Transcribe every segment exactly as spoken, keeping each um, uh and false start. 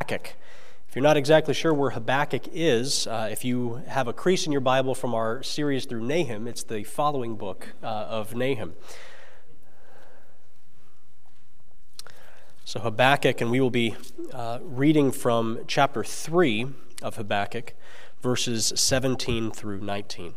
Habakkuk. If you're not exactly sure where Habakkuk is, uh, if you have a crease in your Bible from our series through Nahum, it's the following book uh, of Nahum. So Habakkuk, and we will be uh, reading from chapter three of Habakkuk, verses seventeen through nineteen.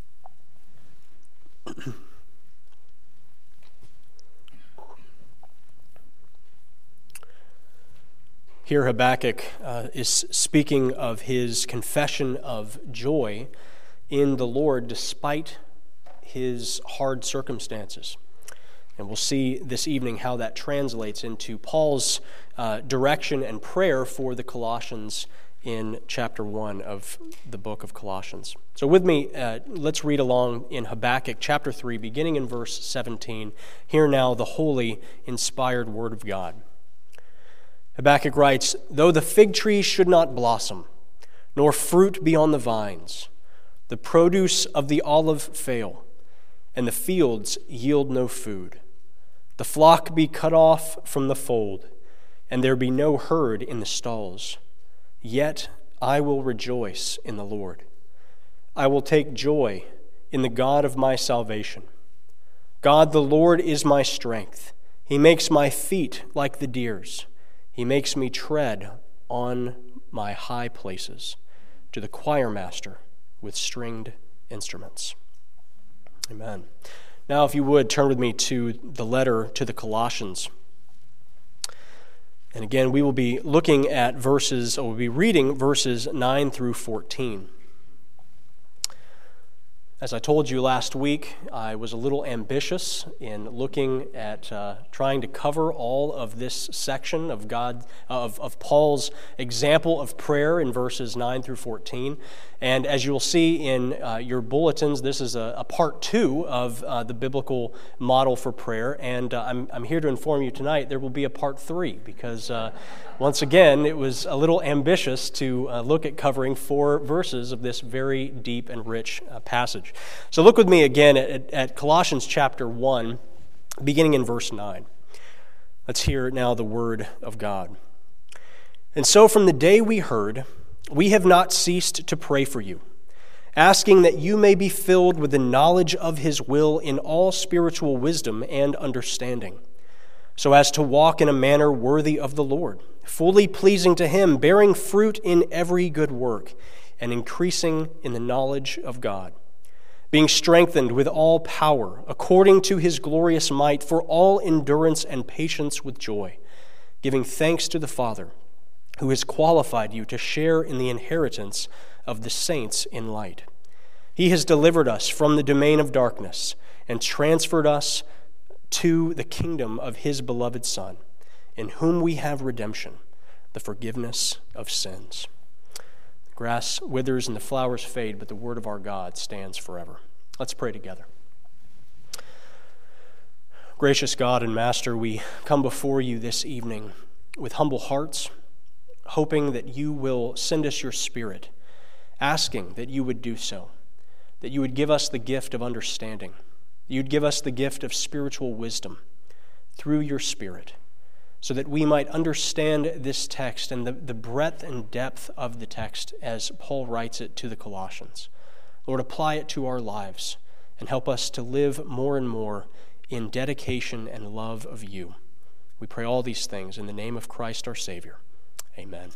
Here Habakkuk uh, is speaking of his confession of joy in the Lord despite his hard circumstances. And we'll see this evening how that translates into Paul's uh, direction and prayer for the Colossians in chapter one of the book of Colossians. So with me, uh, let's read along in Habakkuk chapter three, beginning in verse seventeen. Hear now the holy, inspired word of God. Habakkuk writes, "Though the fig tree should not blossom, nor fruit be on the vines, the produce of the olive fail, and the fields yield no food, the flock be cut off from the fold, and there be no herd in the stalls, yet I will rejoice in the Lord. I will take joy in the God of my salvation. God the Lord is my strength. He makes my feet like the deer's. He makes me tread on my high places, to the choir master with stringed instruments." Amen. Now, if you would, turn with me to the letter to the Colossians. And again, we will be looking at verses, or we'll be reading verses nine through fourteen. As I told you last week, I was a little ambitious in looking at uh, trying to cover all of this section of God, of, of Paul's example of prayer in verses nine through fourteen. And as you'll see in uh, your bulletins, this is a, a part two of uh, the biblical model for prayer. And uh, I'm, I'm here to inform you tonight there will be a part three because, uh, once again, it was a little ambitious to uh, look at covering four verses of this very deep and rich uh, passage. So look with me again at, at Colossians chapter one, beginning in verse nine. Let's hear now the word of God. "And so from the day we heard, we have not ceased to pray for you, asking that you may be filled with the knowledge of his will in all spiritual wisdom and understanding, so as to walk in a manner worthy of the Lord, fully pleasing to him, bearing fruit in every good work, and increasing in the knowledge of God, being strengthened with all power according to his glorious might for all endurance and patience with joy, giving thanks to the Father, who has qualified you to share in the inheritance of the saints in light. He has delivered us from the domain of darkness and transferred us to the kingdom of his beloved Son, in whom we have redemption, the forgiveness of sins." The grass withers and the flowers fade, but the word of our God stands forever. Let's pray together. Gracious God and Master, we come before you this evening with humble hearts, hoping that you will send us your Spirit, asking that you would do so, that you would give us the gift of understanding, you'd give us the gift of spiritual wisdom through your Spirit, so that we might understand this text and the, the breadth and depth of the text as Paul writes it to the Colossians. Lord, apply it to our lives and help us to live more and more in dedication and love of you. We pray all these things in the name of Christ our Savior. Amen.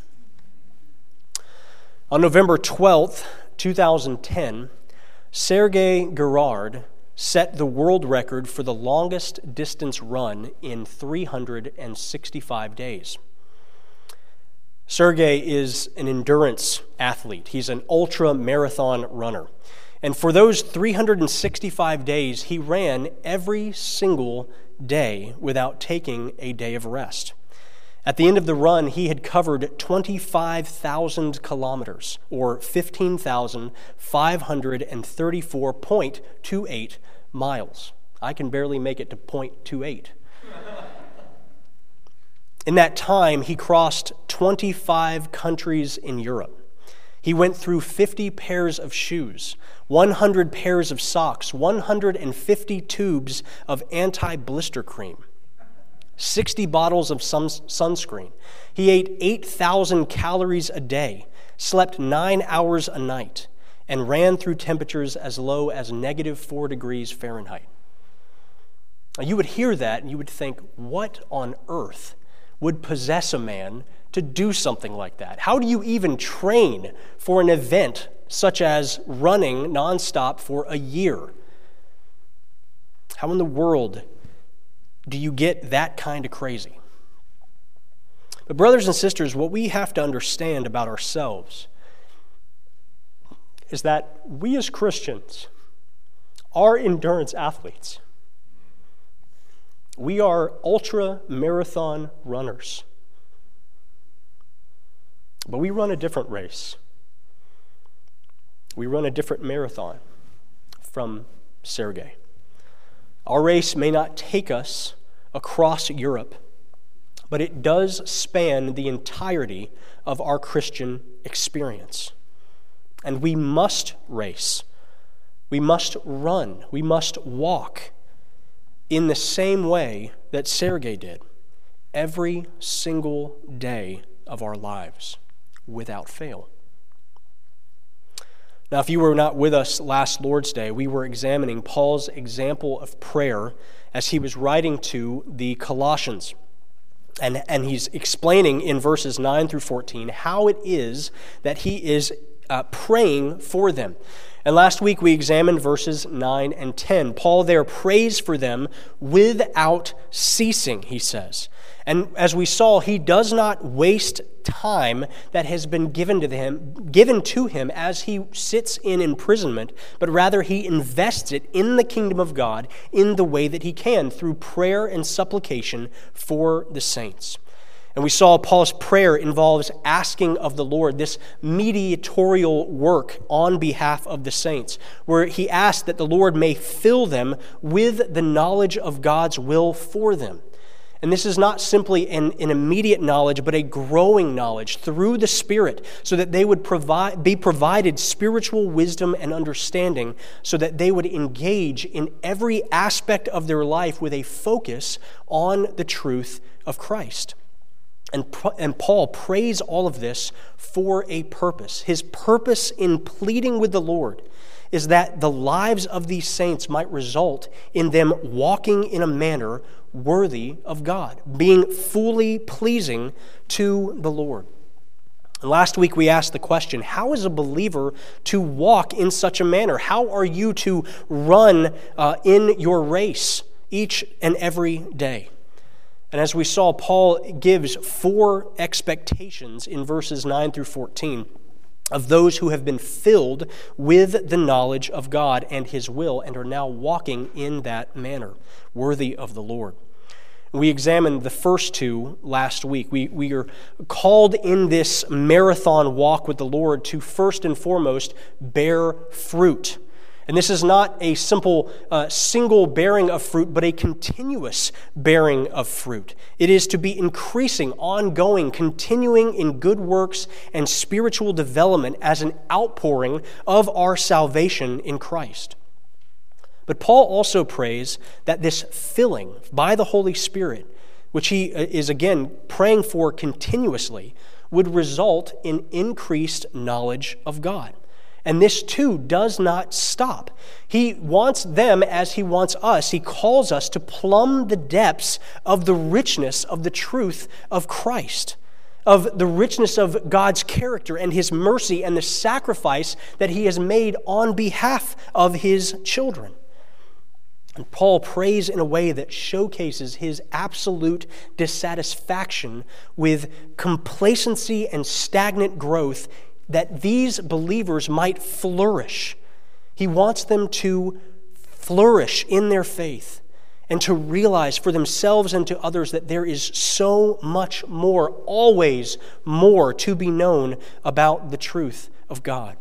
On November twelfth, twenty ten, Sergei Girard set the world record for the longest distance run in three hundred sixty-five days. Sergei is an endurance athlete. He's an ultra-marathon runner. And for those three hundred sixty-five days, he ran every single day without taking a day of rest. At the end of the run, he had covered twenty-five thousand kilometers, or fifteen thousand five hundred thirty-four point two eight miles. I can barely make it to point two eight. In that time, he crossed twenty-five countries in Europe. He went through fifty pairs of shoes, one hundred pairs of socks, one hundred fifty tubes of anti-blister cream. sixty bottles of sun- sunscreen. He ate eight thousand calories a day, slept nine hours a night, and ran through temperatures as low as negative four degrees Fahrenheit. Now, you would hear that and you would think, what on earth would possess a man to do something like that? How do you even train for an event such as running nonstop for a year? How in the world do you get that kind of crazy? But brothers and sisters, what we have to understand about ourselves is that we as Christians are endurance athletes. We are ultra marathon runners. But we run a different race. We run a different marathon from Sergei. Our race may not take us across Europe, but it does span the entirety of our Christian experience. And we must race. We must run. We must walk in the same way that Sergei did every single day of our lives, without fail. Now, if you were not with us last Lord's Day, we were examining Paul's example of prayer as he was writing to the Colossians. And, and he's explaining in verses nine through fourteen how it is that he is uh, praying for them. And last week we examined verses nine and ten. Paul there prays for them without ceasing, he says. And as we saw, he does not waste time that has been given to him, given to him as he sits in imprisonment, but rather he invests it in the kingdom of God in the way that he can, through prayer and supplication for the saints. And we saw Paul's prayer involves asking of the Lord this mediatorial work on behalf of the saints, where he asks that the Lord may fill them with the knowledge of God's will for them. And this is not simply an, an immediate knowledge, but a growing knowledge through the Spirit, so that they would provide, be provided spiritual wisdom and understanding, so that they would engage in every aspect of their life with a focus on the truth of Christ. And, and Paul prays all of this for a purpose. His purpose in pleading with the Lord is that the lives of these saints might result in them walking in a manner worthy of God, being fully pleasing to the Lord. And last week we asked the question, how is a believer to walk in such a manner? How are you to run uh, in your race each and every day? And as we saw, Paul gives four expectations in verses nine through fourteen of those who have been filled with the knowledge of God and His will and are now walking in that manner, worthy of the Lord. We examined the first two last week. We, we are called in this marathon walk with the Lord to first and foremost bear fruit. And this is not a simple uh, single bearing of fruit, but a continuous bearing of fruit. It is to be increasing, ongoing, continuing in good works and spiritual development as an outpouring of our salvation in Christ. But Paul also prays that this filling by the Holy Spirit, which he is again praying for continuously, would result in increased knowledge of God. And this too does not stop. He wants them as he wants us. He calls us to plumb the depths of the richness of the truth of Christ, of the richness of God's character and His mercy and the sacrifice that He has made on behalf of His children. And Paul prays in a way that showcases his absolute dissatisfaction with complacency and stagnant growth, that these believers might flourish. He wants them to flourish in their faith and to realize for themselves and to others that there is so much more, always more, to be known about the truth of God.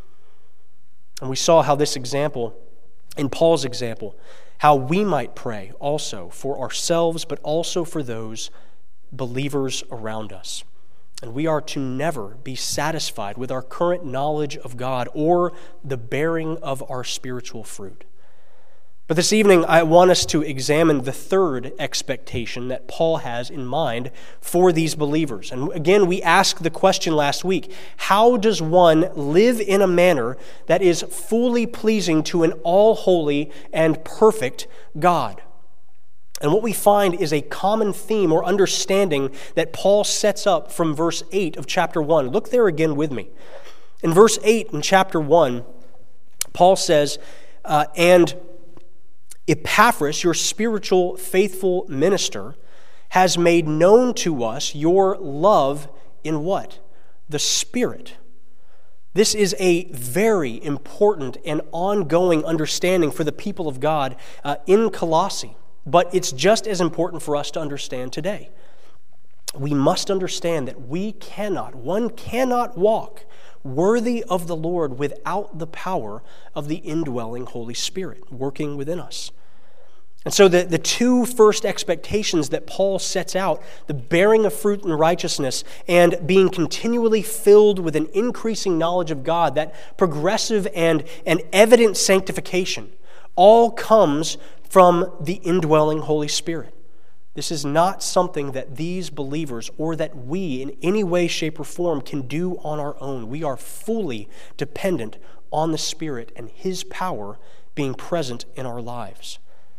And we saw how this example, in Paul's example, how we might pray also for ourselves, but also for those believers around us. And we are to never be satisfied with our current knowledge of God or the bearing of our spiritual fruit. But this evening, I want us to examine the third expectation that Paul has in mind for these believers. And again, we asked the question last week, how does one live in a manner that is fully pleasing to an all-holy and perfect God? And what we find is a common theme or understanding that Paul sets up from verse eight of chapter one. Look there again with me. In verse eight in chapter one, Paul says, uh, and Epaphras, your spiritual faithful minister, has made known to us your love in what? The Spirit. This is a very important and ongoing understanding for the people of God uh, in Colossae, but it's just as important for us to understand today. We must understand that we cannot, one cannot walk worthy of the Lord without the power of the indwelling Holy Spirit working within us. And so the, the two first expectations that Paul sets out, the bearing of fruit in righteousness and being continually filled with an increasing knowledge of God, that progressive and, and evident sanctification, all comes from the indwelling Holy Spirit. This is not something that these believers or that we in any way, shape, or form can do on our own. We are fully dependent on the Spirit and His power being present in our lives.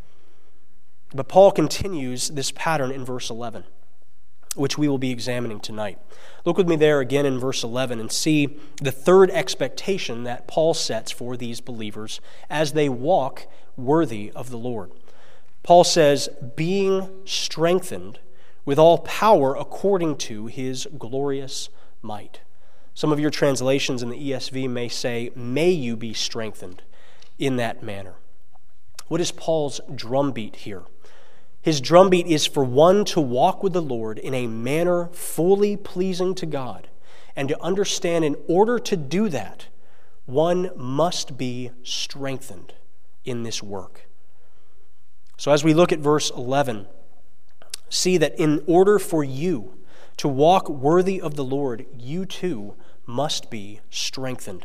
But Paul continues this pattern in verse eleven, which we will be examining tonight. Look with me there again in verse eleven and see the third expectation that Paul sets for these believers as they walk worthy of the Lord. Paul says, being strengthened with all power according to His glorious might. Some of your translations in the E S V may say, may you be strengthened in that manner. What is Paul's drumbeat here? His drumbeat is for one to walk with the Lord in a manner fully pleasing to God, and to understand in order to do that, one must be strengthened in this work. So as we look at verse eleven, see that in order for you to walk worthy of the Lord, you too must be strengthened.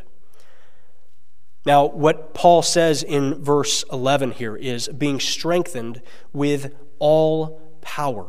Now, what Paul says in verse eleven here is being strengthened with all power.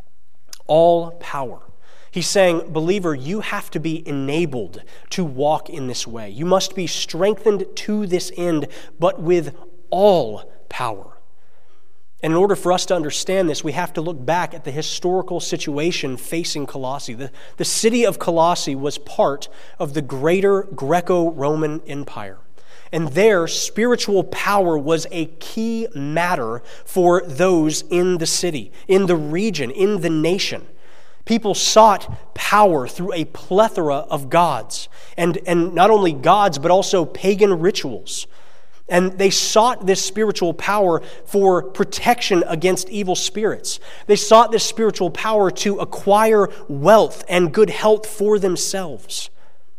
All power. He's saying, believer, you have to be enabled to walk in this way. You must be strengthened to this end, but with all power. And in order for us to understand this, we have to look back at the historical situation facing Colossae. The, the city of Colossae was part of the greater Greco-Roman Empire. And there, spiritual power was a key matter for those in the city, in the region, in the nation. People sought power through a plethora of gods, and, and not only gods, but also pagan rituals. And they sought this spiritual power for protection against evil spirits. They sought this spiritual power to acquire wealth and good health for themselves,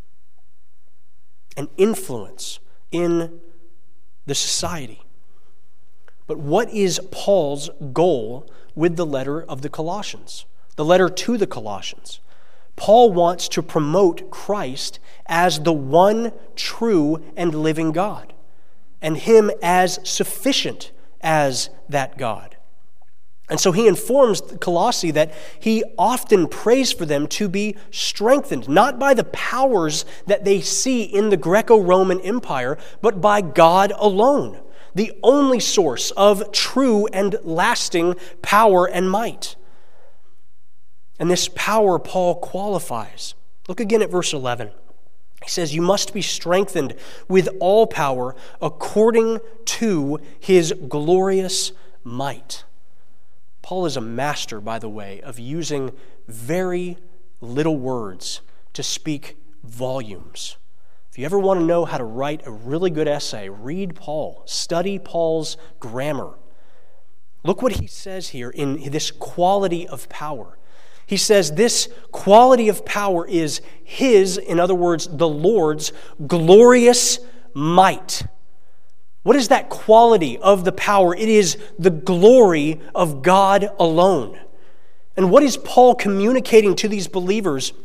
and influence in the society. But what is Paul's goal with the letter of the Colossians? The letter to the Colossians. Paul wants to promote Christ as the one true and living God, and Him as sufficient as that God. And so he informs Colossae that he often prays for them to be strengthened, not by the powers that they see in the Greco-Roman Empire, but by God alone, the only source of true and lasting power and might. And this power Paul qualifies. Look again at verse eleven. He says, you must be strengthened with all power according to His glorious might. Paul is a master, by the way, of using very little words to speak volumes. If you ever want to know how to write a really good essay, read Paul. Study Paul's grammar. Look what he says here in this quality of power. He says this quality of power is His, in other words, the Lord's glorious might. What is that quality of the power? It is the glory of God alone. And what is Paul communicating to these believers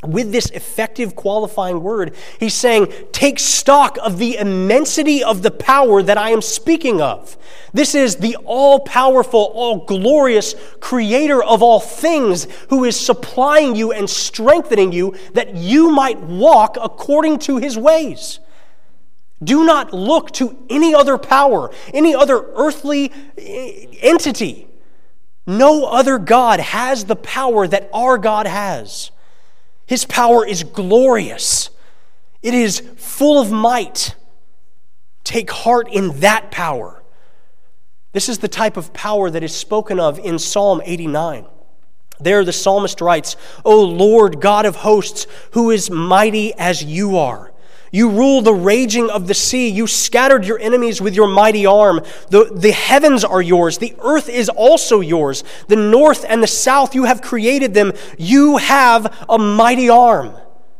with this effective qualifying word, he's saying, take stock of the immensity of the power that I am speaking of. This is the all-powerful, all-glorious creator of all things who is supplying you and strengthening you that you might walk according to his ways. Do not look to any other power, any other earthly entity. No other God has the power that our God has. His power is glorious. It is full of might. Take heart in that power. This is the type of power that is spoken of in Psalm eighty-nine. There the psalmist writes, O Lord God of hosts, who is mighty as you are. You rule the raging of the sea. You scattered your enemies with your mighty arm. The, the heavens are yours. The earth is also yours. The north and the south, you have created them. You have a mighty arm.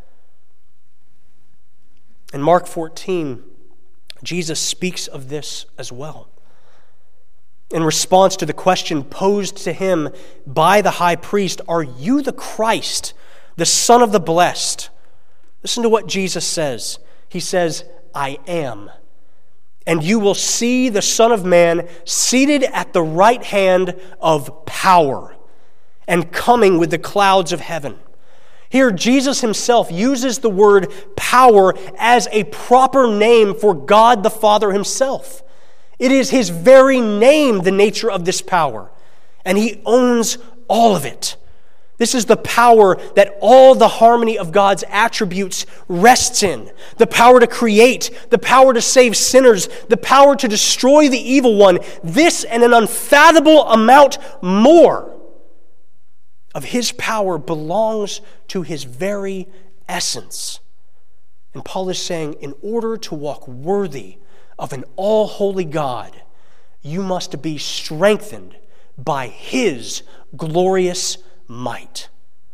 In Mark fourteen, Jesus speaks of this as well. In response to the question posed to him by the high priest, are you the Christ, the Son of the Blessed? Listen to what Jesus says. He says, I am. And you will see the Son of Man seated at the right hand of power and coming with the clouds of heaven. Here, Jesus himself uses the word power as a proper name for God the Father himself. It is his very name, the nature of this power, and he owns all of it. This is the power that all the harmony of God's attributes rests in. The power to create, the power to save sinners, the power to destroy the evil one. This and an unfathomable amount more of his power belongs to his very essence. And Paul is saying, in order to walk worthy of an all-holy God, you must be strengthened by his glorious might.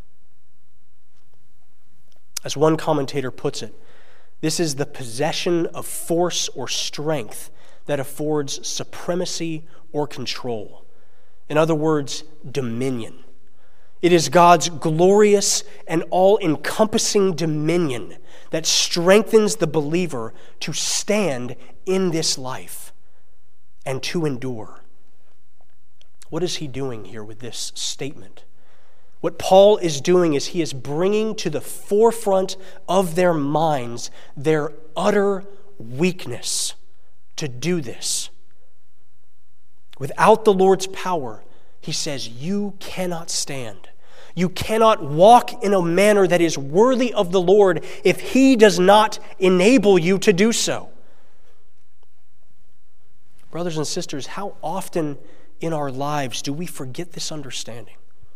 As one commentator puts it, this is the possession of force or strength that affords supremacy or control. In other words, dominion. It is God's glorious and all-encompassing dominion that strengthens the believer to stand in this life and to endure. What is he doing here with this statement? What Paul is doing is he is bringing to the forefront of their minds their utter weakness to do this. Without the Lord's power, he says, you cannot stand. You cannot walk in a manner that is worthy of the Lord if he does not enable you to do so. Brothers and sisters, how often in our lives do we forget this understanding?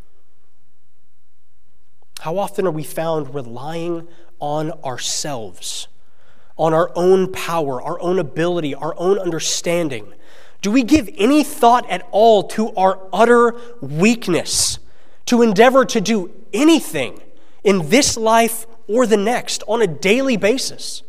How often are we found relying on ourselves, on our own power, our own ability, our own understanding? Do we give any thought at all to our utter weakness, to endeavor to do anything in this life or the next on a daily basis?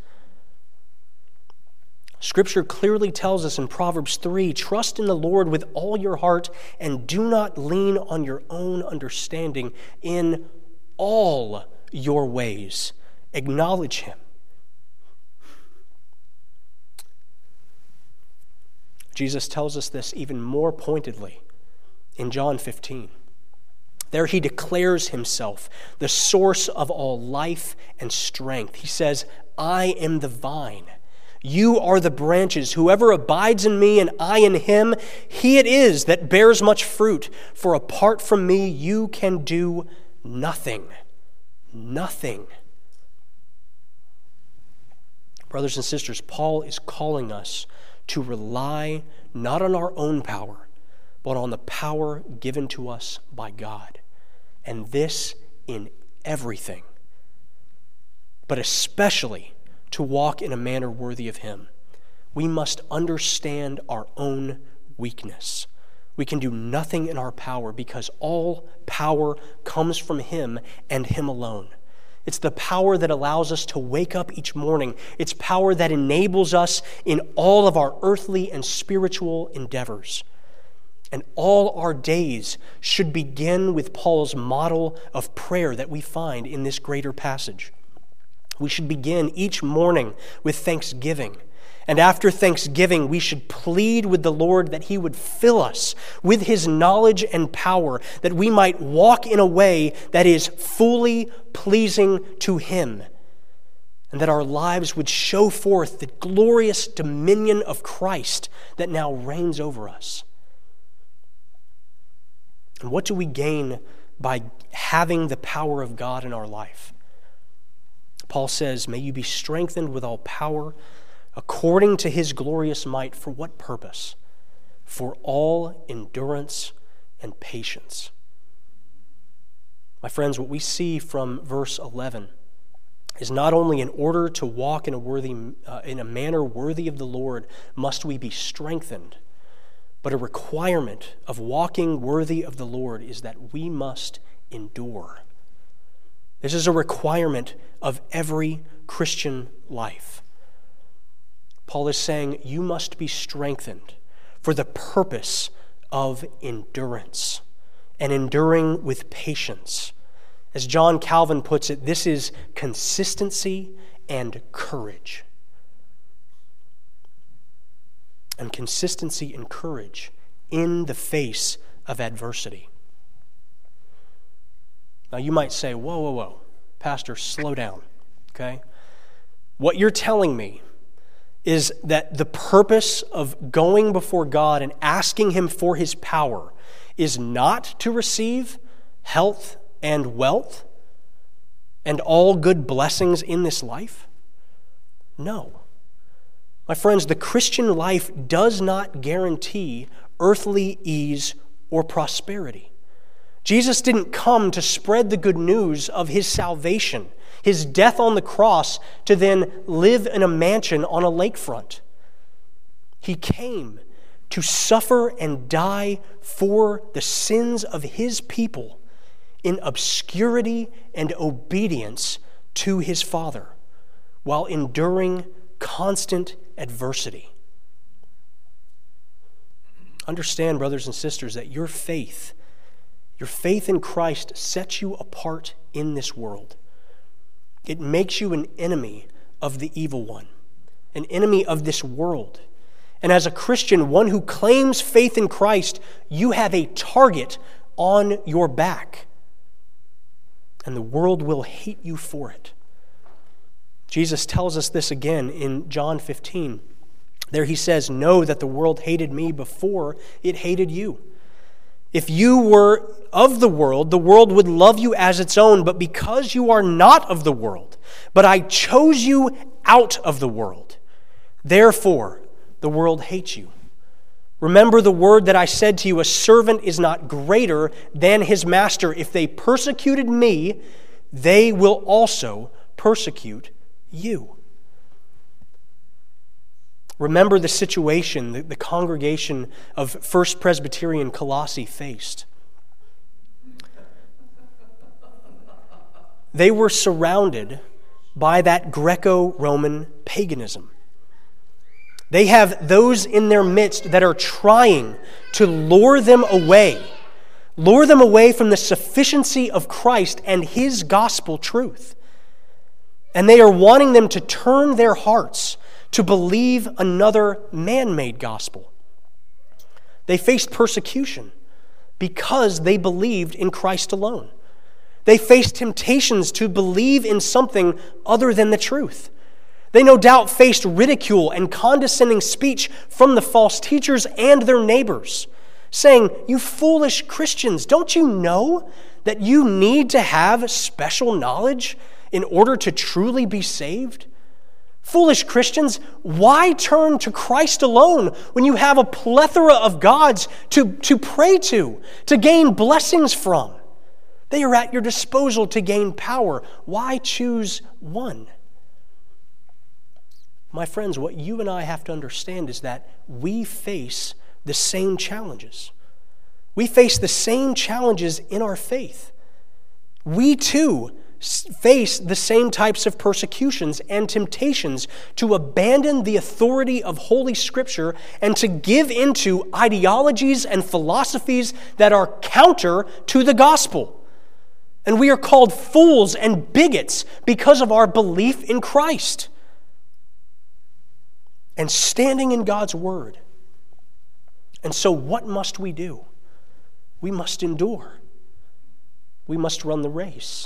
Scripture clearly tells us in Proverbs three, trust in the Lord with all your heart and do not lean on your own understanding. In all your ways, acknowledge him. Jesus tells us this even more pointedly in John fifteen. There he declares himself the source of all life and strength. He says, I am the vine. You are the branches. Whoever abides in me and I in him, he it is that bears much fruit. For apart from me, you can do nothing. Nothing. Brothers and sisters, Paul is calling us to rely not on our own power, but on the power given to us by God. And this in everything, but especially to walk in a manner worthy of him. We must understand our own weakness. We can do nothing in our power because all power comes from him and him alone. It's the power that allows us to wake up each morning. It's power that enables us in all of our earthly and spiritual endeavors. And all our days should begin with Paul's model of prayer that we find in this greater passage. We should begin each morning with thanksgiving. And after thanksgiving, we should plead with the Lord that he would fill us with his knowledge and power, that we might walk in a way that is fully pleasing to him, and that our lives would show forth the glorious dominion of Christ that now reigns over us. And what do we gain by having the power of God in our life? Paul says, may you be strengthened with all power according to his glorious might. For what purpose? For all endurance and patience. My friends, what we see from verse eleven is not only in order to walk in a worthy, uh, in a manner worthy of the Lord, must we be strengthened, but a requirement of walking worthy of the Lord is that we must endure. This is a requirement of every Christian life. Paul is saying you must be strengthened for the purpose of endurance and enduring with patience. As John Calvin puts it, this is consistency and courage. And consistency and courage in the face of adversity. Now you might say, whoa, whoa, whoa, Pastor, slow down, okay? What you're telling me is that the purpose of going before God and asking him for his power is not to receive health and wealth and all good blessings in this life? No. My friends, the Christian life does not guarantee earthly ease or prosperity. Jesus didn't come to spread the good news of his salvation, his death on the cross, to then live in a mansion on a lakefront. He came to suffer and die for the sins of his people in obscurity and obedience to his Father, while enduring constant adversity. Understand, brothers and sisters, that your faith, your faith in Christ sets you apart in this world. It makes you an enemy of the evil one, an enemy of this world. And as a Christian, one who claims faith in Christ, you have a target on your back. And the world will hate you for it. Jesus tells us this again in John fifteen. There he says, know that the world hated me before it hated you. If you were of the world, the world would love you as its own, but because you are not of the world, but I chose you out of the world, therefore the world hates you. Remember the word that I said to you, a servant is not greater than his master. If they persecuted me, they will also persecute you. Remember the situation that the congregation of First Presbyterian Colossae faced. They were surrounded by that Greco-Roman paganism. They have those in their midst that are trying to lure them away, lure them away from the sufficiency of Christ and his gospel truth. And they are wanting them to turn their hearts to believe another man-made gospel. They faced persecution because they believed in Christ alone. They faced temptations to believe in something other than the truth. They no doubt faced ridicule and condescending speech from the false teachers and their neighbors, saying, "You foolish Christians, don't you know that you need to have special knowledge in order to truly be saved? Foolish Christians, why turn to Christ alone when you have a plethora of gods to, to pray to, to gain blessings from? They are at your disposal to gain power. Why choose one?" My friends, what you and I have to understand is that we face the same challenges. We face the same challenges in our faith. We too face the same types of persecutions and temptations to abandon the authority of Holy Scripture and to give into ideologies and philosophies that are counter to the gospel. And we are called fools and bigots because of our belief in Christ and standing in God's word. And so what must we do? We must endure. We must run the race.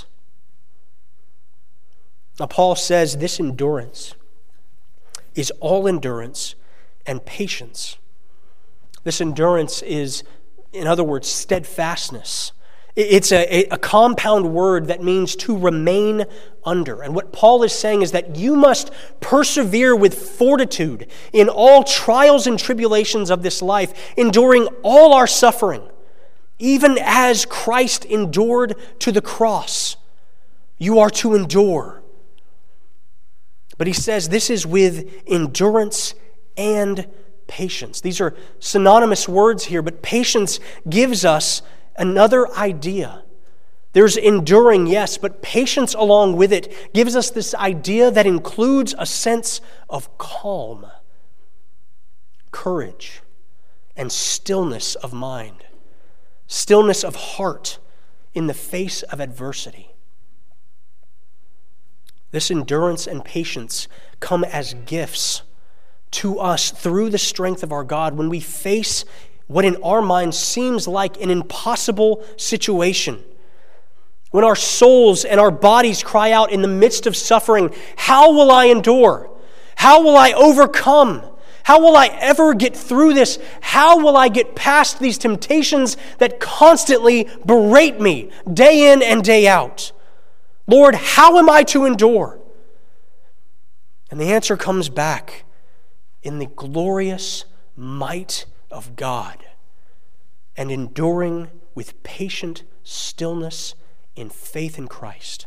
Now, Paul says this endurance is all endurance and patience. This endurance is, in other words, steadfastness. It's a, a compound word that means to remain under. And what Paul is saying is that you must persevere with fortitude in all trials and tribulations of this life, enduring all our suffering, even as Christ endured to the cross. You are to endure. But he says this is with endurance and patience. These are synonymous words here, but patience gives us another idea. There's enduring, yes, but patience along with it gives us this idea that includes a sense of calm, courage, and stillness of mind, stillness of heart in the face of adversity. This endurance and patience come as gifts to us through the strength of our God when we face what in our minds seems like an impossible situation. When our souls and our bodies cry out in the midst of suffering, "How will I endure? How will I overcome? How will I ever get through this? How will I get past these temptations that constantly berate me day in and day out? Lord, how am I to endure?" And the answer comes back in the glorious might of God and enduring with patient stillness in faith in Christ.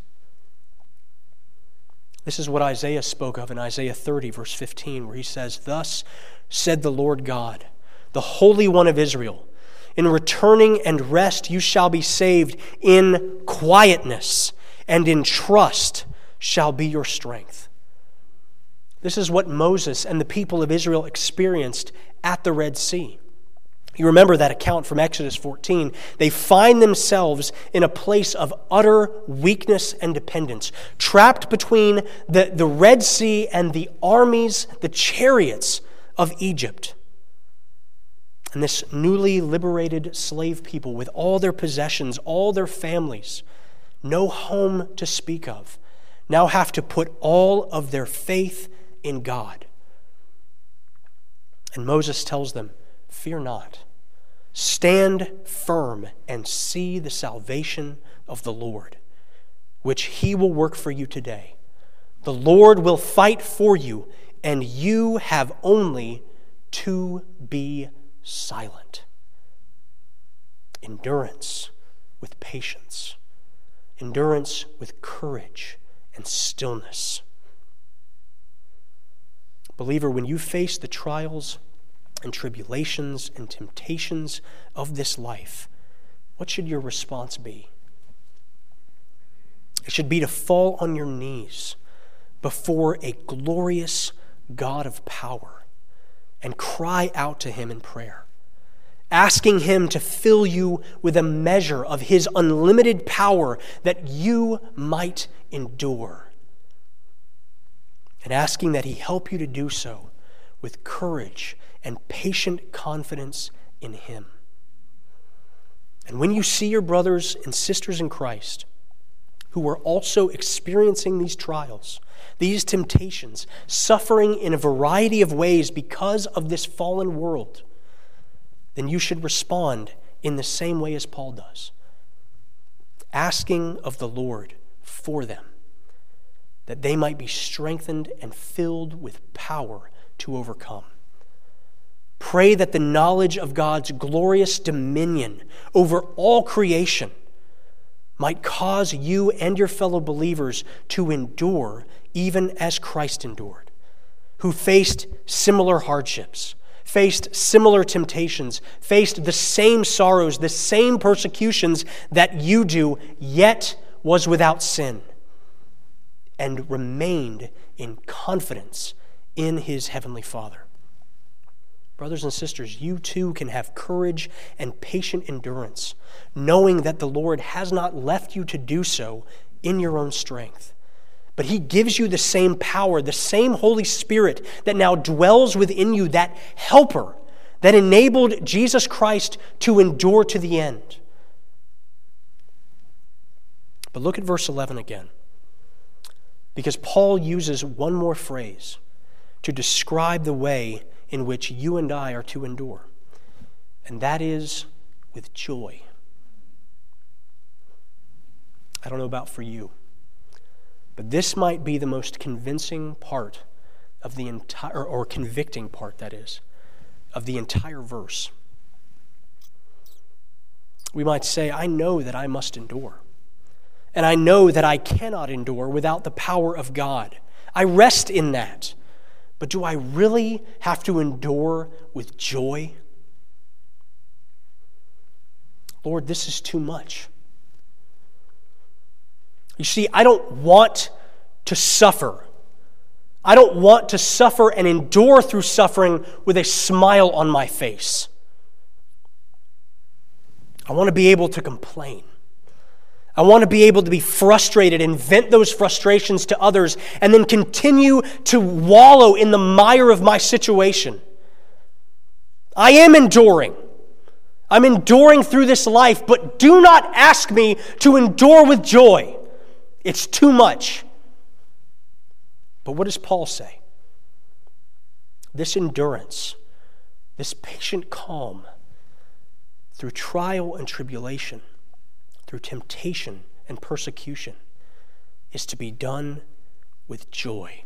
This is what Isaiah spoke of in Isaiah thirty, verse fifteen, where he says, "Thus said the Lord God, the Holy One of Israel, in returning and rest you shall be saved, in quietness and in trust shall be your strength." This is what Moses and the people of Israel experienced at the Red Sea. You remember that account from Exodus fourteen. They find themselves in a place of utter weakness and dependence, trapped between the, the Red Sea and the armies, the chariots of Egypt. And this newly liberated slave people with all their possessions, all their families, no home to speak of, now have to put all of their faith in God. And Moses tells them, "Fear not. Stand firm and see the salvation of the Lord, which he will work for you today. The Lord will fight for you, and you have only to be silent." Endurance with patience. Endurance with courage and stillness. Believer, when you face the trials and tribulations and temptations of this life, what should your response be? It should be to fall on your knees before a glorious God of power and cry out to him in prayer, asking him to fill you with a measure of his unlimited power that you might endure, and asking that he help you to do so with courage and patient confidence in him. And when you see your brothers and sisters in Christ who are also experiencing these trials, these temptations, suffering in a variety of ways because of this fallen world, then you should respond in the same way as Paul does, asking of the Lord for them, that they might be strengthened and filled with power to overcome. Pray that the knowledge of God's glorious dominion over all creation might cause you and your fellow believers to endure even as Christ endured, who faced similar hardships, faced similar temptations, faced the same sorrows, the same persecutions that you do, yet was without sin, and remained in confidence in his heavenly Father. Brothers and sisters, you too can have courage and patient endurance, knowing that the Lord has not left you to do so in your own strength. But he gives you the same power, the same Holy Spirit that now dwells within you, that helper that enabled Jesus Christ to endure to the end. But look at verse eleven again, because Paul uses one more phrase to describe the way in which you and I are to endure, and that is with joy. I don't know about for you, but this might be the most convincing part of the entire, or convicting part, that is, of the entire verse. We might say, I know that I must endure, and I know that I cannot endure without the power of God. I rest in that. But do I really have to endure with joy? Lord, this is too much. You see, I don't want to suffer. I don't want to suffer and endure through suffering with a smile on my face. I want to be able to complain. I want to be able to be frustrated and vent those frustrations to others and then continue to wallow in the mire of my situation. I am enduring. I'm enduring through this life, but do not ask me to endure with joy. It's too much. But what does Paul say? This endurance, this patient calm through trial and tribulation, through temptation and persecution, is to be done with joy.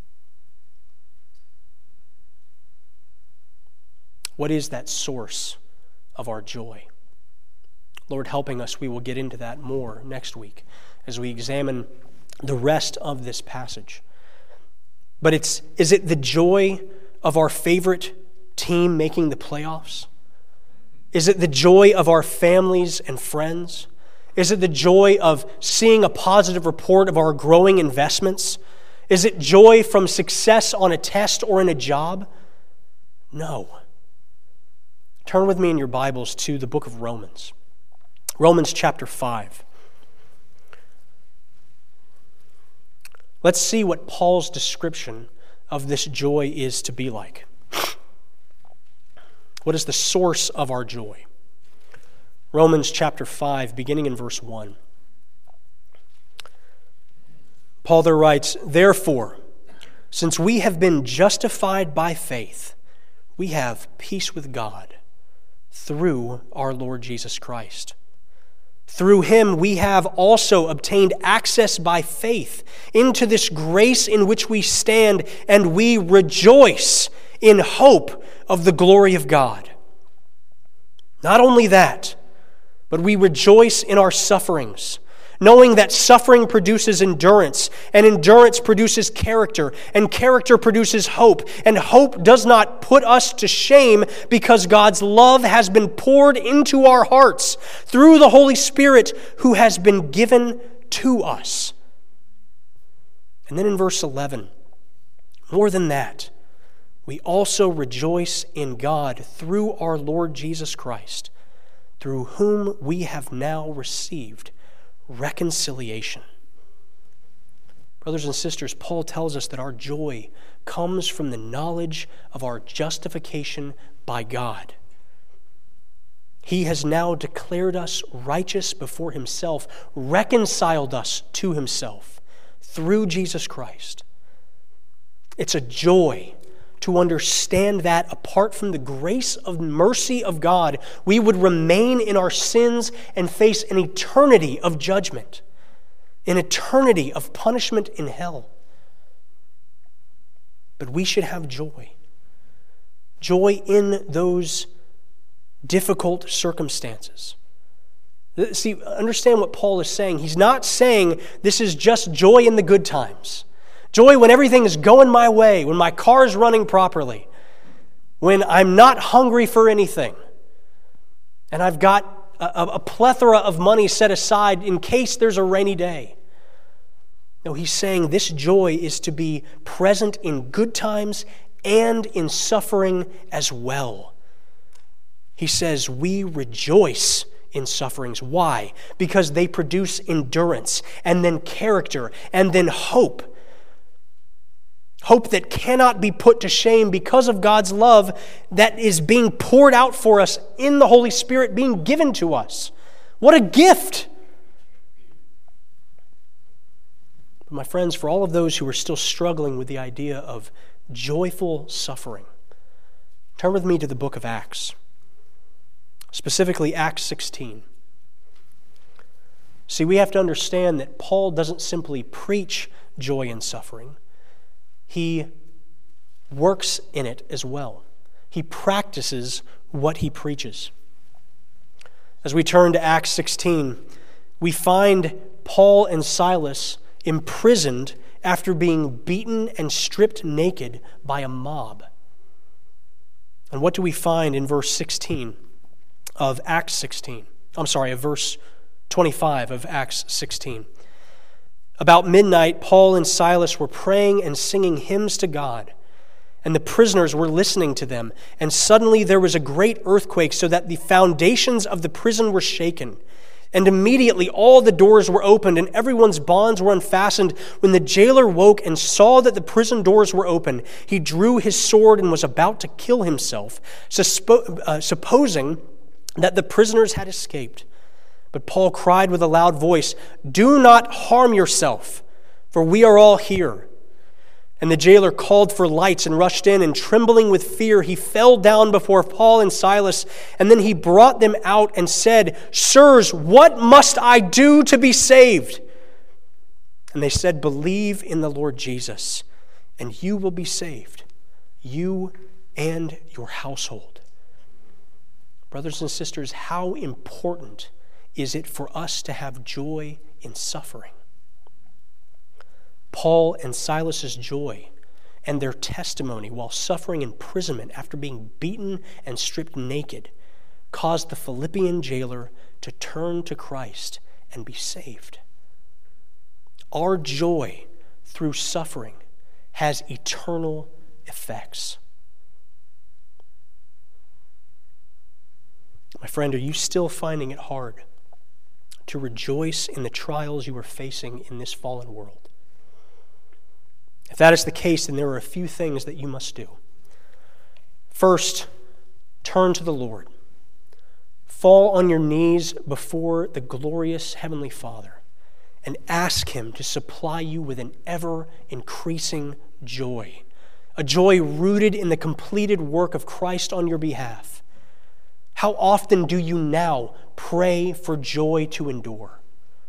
What is that source of our joy? Lord helping us, we will get into that more next week as we examine the rest of this passage. But it's is it the joy of our favorite team making the playoffs? Is it the joy of our families and friends? Is it the joy of seeing a positive report of our growing investments? Is it joy from success on a test or in a job? No. Turn with me in your Bibles to the book of Romans. Romans chapter five. Let's see what Paul's description of this joy is to be like. What is the source of our joy? Romans chapter five, beginning in verse one. Paul there writes, "Therefore, since we have been justified by faith, we have peace with God through our Lord Jesus Christ. Through him we have also obtained access by faith into this grace in which we stand, and we rejoice in hope of the glory of God. Not only that, but we rejoice in our sufferings, knowing that suffering produces endurance, and endurance produces character, and character produces hope, and hope does not put us to shame because God's love has been poured into our hearts through the Holy Spirit who has been given to us." And then in verse eleven, "More than that, we also rejoice in God through our Lord Jesus Christ, through whom we have now received reconciliation." Brothers and sisters, Paul tells us that our joy comes from the knowledge of our justification by God. He has now declared us righteous before himself, reconciled us to himself through Jesus Christ. It's a joy to understand that apart from the grace of mercy of God, we would remain in our sins and face an eternity of judgment, an eternity of punishment in hell. But we should have joy. Joy in those difficult circumstances. See, understand what Paul is saying. He's not saying this is just joy in the good times. Joy when everything is going my way, when my car is running properly, when I'm not hungry for anything, and I've got a, a plethora of money set aside in case there's a rainy day. No, he's saying this joy is to be present in good times and in suffering as well. He says we rejoice in sufferings. Why? Because they produce endurance and then character and then hope. Hope that cannot be put to shame because of God's love that is being poured out for us in the Holy Spirit being given to us. What a gift! But my friends, for all of those who are still struggling with the idea of joyful suffering, turn with me to the book of Acts, specifically Acts sixteen. See, we have to understand that Paul doesn't simply preach joy in suffering. He works in it as well. He practices what he preaches. As we turn to Acts sixteen, we find Paul and Silas imprisoned after being beaten and stripped naked by a mob. And what do we find in verse sixteen of Acts sixteen? I'm sorry, of verse twenty-five of Acts sixteen. About midnight, Paul and Silas were praying and singing hymns to God, and the prisoners were listening to them. And suddenly there was a great earthquake, so that the foundations of the prison were shaken. And immediately all the doors were opened, and everyone's bonds were unfastened. When the jailer woke and saw that the prison doors were open, he drew his sword and was about to kill himself, suspo- uh, supposing that the prisoners had escaped. But Paul cried with a loud voice, "Do not harm yourself, for we are all here." And the jailer called for lights and rushed in, and trembling with fear, he fell down before Paul and Silas. And then he brought them out and said, "Sirs, what must I do to be saved?" And they said, "Believe in the Lord Jesus, and you will be saved, you and your household." Brothers and sisters, how important is it for us to have joy in suffering? Paul and Silas's joy and their testimony while suffering imprisonment after being beaten and stripped naked caused the Philippian jailer to turn to Christ and be saved. Our joy through suffering has eternal effects. My friend, are you still finding it hard to rejoice in the trials you are facing in this fallen world? If that is the case, then there are a few things that you must do. First, turn to the Lord. Fall on your knees before the glorious Heavenly Father and ask Him to supply you with an ever-increasing joy, a joy rooted in the completed work of Christ on your behalf. How often do you now pray for joy to endure?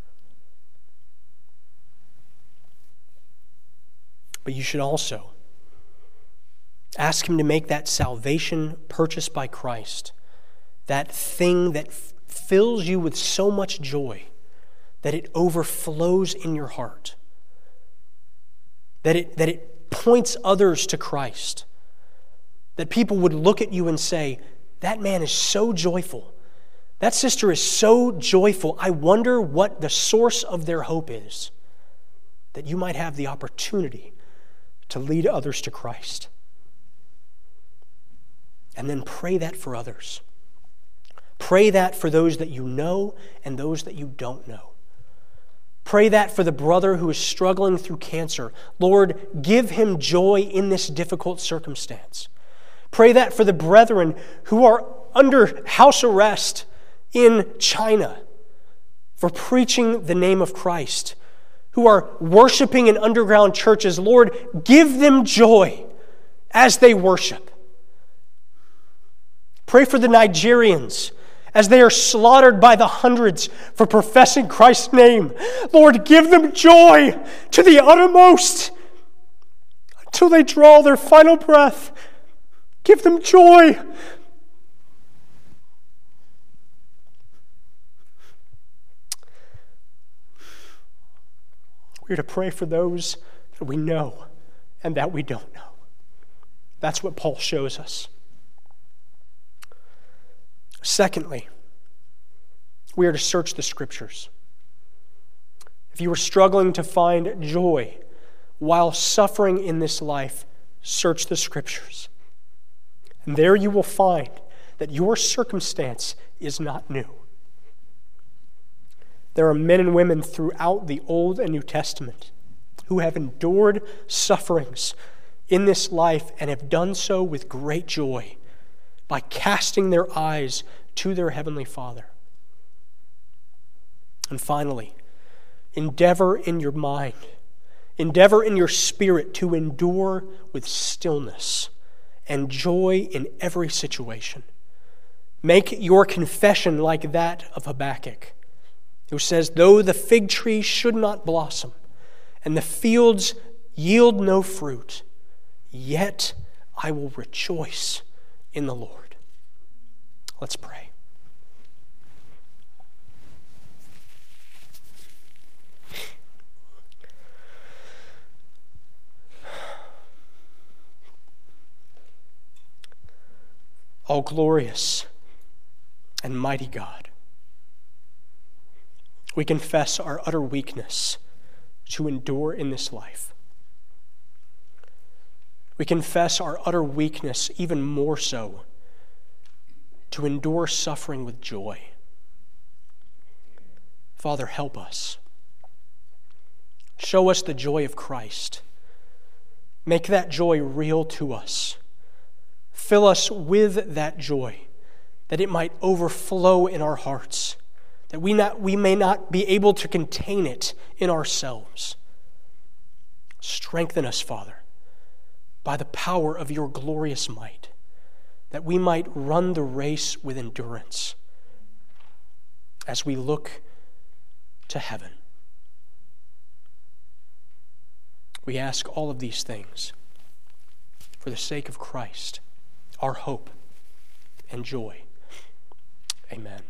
But you should also ask Him to make that salvation purchased by Christ, that thing that f- fills you with so much joy that it overflows in your heart, that it, that it points others to Christ, that people would look at you and say, "That man is so joyful. That sister is so joyful. I wonder what the source of their hope is." That you might have the opportunity to lead others to Christ. And then pray that for others. Pray that for those that you know and those that you don't know. Pray that for the brother who is struggling through cancer. Lord, give him joy in this difficult circumstance. Pray that for the brethren who are under house arrest in China for preaching the name of Christ, who are worshiping in underground churches. Lord, give them joy as they worship. Pray for the Nigerians as they are slaughtered by the hundreds for professing Christ's name. Lord, give them joy to the uttermost until they draw their final breath. Give them joy. We're to pray for those that we know and that we don't know. That's what Paul shows us. Secondly, we are to search the Scriptures. If you are struggling to find joy while suffering in this life, search the Scriptures. And there you will find that your circumstance is not new. There are men and women throughout the Old and New Testament who have endured sufferings in this life and have done so with great joy by casting their eyes to their Heavenly Father. And finally, endeavor in your mind, endeavor in your spirit to endure with stillness and joy in every situation. Make your confession like that of Habakkuk, who says, though the fig tree should not blossom and the fields yield no fruit, yet I will rejoice in the Lord. Let's pray. All glorious and mighty God, we confess our utter weakness to endure in this life. We confess our utter weakness even more so to endure suffering with joy. Father, help us. Show us the joy of Christ. Make that joy real to us. Fill us with that joy, that it might overflow in our hearts, that we not we may not be able to contain it in ourselves. Strengthen us, Father, by the power of your glorious might, that we might run the race with endurance as we look to heaven. We ask all of these things for the sake of Christ, our hope and joy. Amen.